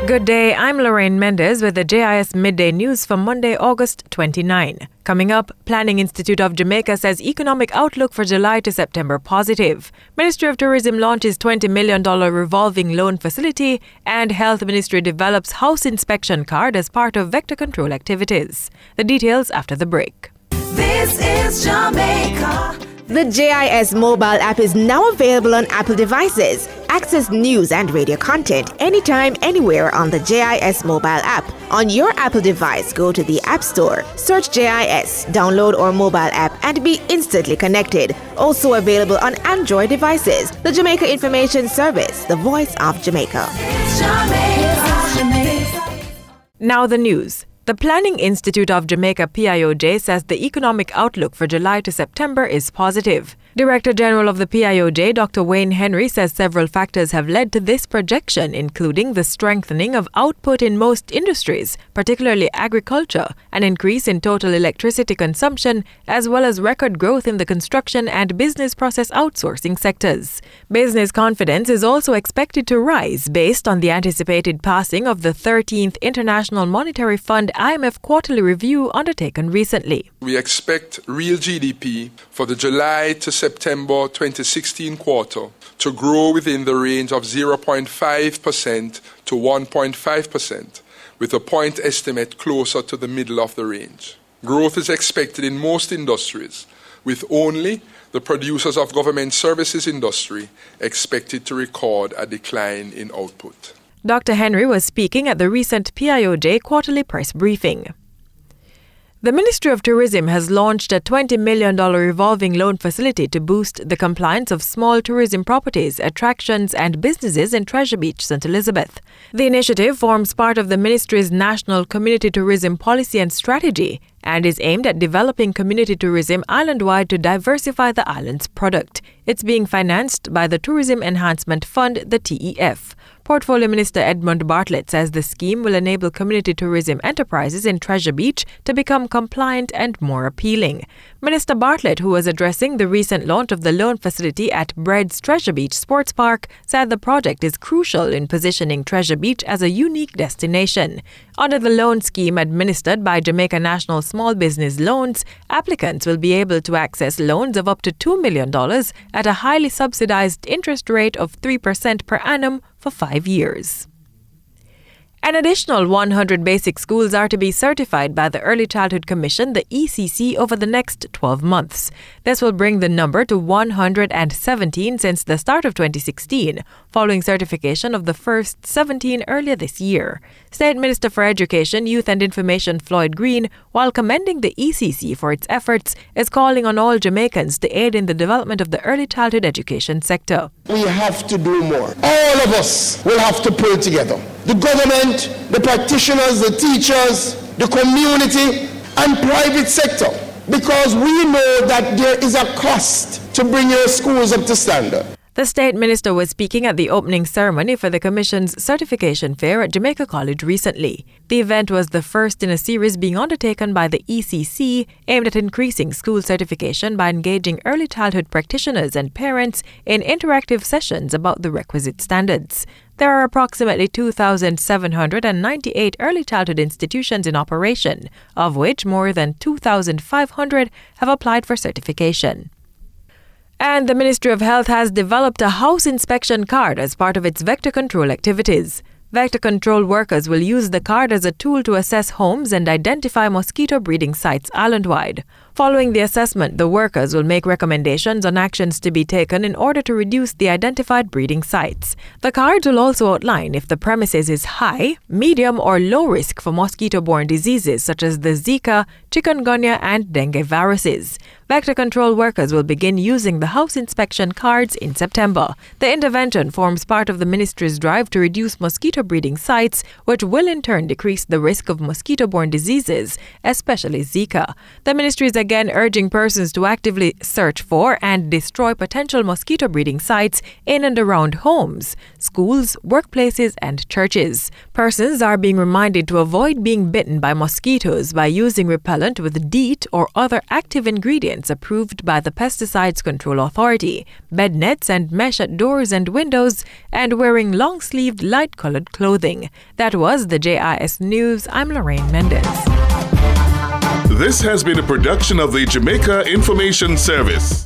Good day, I'm Lorraine Mendez with the JIS Midday News for Monday, August 29. Coming up, Planning Institute of Jamaica says economic outlook for July to September positive. Ministry of Tourism launches $20 million revolving loan facility, and Health Ministry develops house inspection card as part of vector control activities. The details after the break. This is Jamaica. The JIS mobile app is now available on Apple devices. Access news and radio content anytime, anywhere on the JIS mobile app. On your Apple device, go to the App Store, search JIS, download our mobile app, and be instantly connected. Also available on Android devices. The Jamaica Information Service, the voice of Jamaica. It's Jamaica. Now the news. The Planning Institute of Jamaica PIOJ says the economic outlook for July to September is positive. Director General of the PIOJ, Dr. Wayne Henry, says several factors have led to this projection, including the strengthening of output in most industries, particularly agriculture, an increase in total electricity consumption, as well as record growth in the construction and business process outsourcing sectors. Business confidence is also expected to rise based on the anticipated passing of the 13th International Monetary Fund IMF quarterly review undertaken recently. We expect real GDP for the July to September 2016 quarter to grow within the range of 0.5% to 1.5%, with a point estimate closer to the middle of the range. Growth is expected in most industries, with only the producers of government services industry expected to record a decline in output. Dr. Henry was speaking at the recent PIOJ quarterly press briefing. The Ministry of Tourism has launched a $20 million revolving loan facility to boost the compliance of small tourism properties, attractions, and businesses in Treasure Beach, St. Elizabeth. The initiative forms part of the Ministry's National Community Tourism Policy and Strategy and is aimed at developing community tourism island-wide to diversify the island's product. It's being financed by the Tourism Enhancement Fund, the TEF. Portfolio Minister Edmund Bartlett says the scheme will enable community tourism enterprises in Treasure Beach to become compliant and more appealing. Minister Bartlett, who was addressing the recent launch of the loan facility at Bread's Treasure Beach Sports Park, said the project is crucial in positioning Treasure Beach as a unique destination. Under the loan scheme administered by Jamaica National Small Business Loans, applicants will be able to access loans of up to $2 million at a highly subsidized interest rate of 3% per annum for 5 years. An additional 100 basic schools are to be certified by the Early Childhood Commission, the ECC, over the next 12 months. This will bring the number to 117 since the start of 2016, following certification of the first 17 earlier this year. State Minister for Education, Youth and Information Floyd Green, while commending the ECC for its efforts, is calling on all Jamaicans to aid in the development of the early childhood education sector. We have to do more. All of us will have to pull together. The government, the practitioners, the teachers, the community, and private sector. Because we know that there is a cost to bring your schools up to standard. The State Minister was speaking at the opening ceremony for the Commission's certification fair at Jamaica College recently. The event was the first in a series being undertaken by the ECC aimed at increasing school certification by engaging early childhood practitioners and parents in interactive sessions about the requisite standards. There are approximately 2,798 early childhood institutions in operation, of which more than 2,500 have applied for certification. And the Ministry of Health has developed a house inspection card as part of its vector control activities. Vector control workers will use the card as a tool to assess homes and identify mosquito breeding sites island-wide. Following the assessment, the workers will make recommendations on actions to be taken in order to reduce the identified breeding sites. The cards will also outline if the premises is high, medium, or low risk for mosquito-borne diseases such as the Zika, chikungunya, and dengue viruses. Vector control workers will begin using the house inspection cards in September. The intervention forms part of the ministry's drive to reduce mosquito breeding sites, which will in turn decrease the risk of mosquito-borne diseases, especially Zika. The ministry's again urging persons to actively search for and destroy potential mosquito breeding sites in and around homes, schools, workplaces, and churches. Persons are being reminded to avoid being bitten by mosquitoes by using repellent with DEET or other active ingredients approved by the Pesticides Control Authority, bed nets and mesh at doors and windows, and wearing long-sleeved, light-colored clothing. That was the JIS News. I'm Lorraine Mendez. This has been a production of the Jamaica Information Service.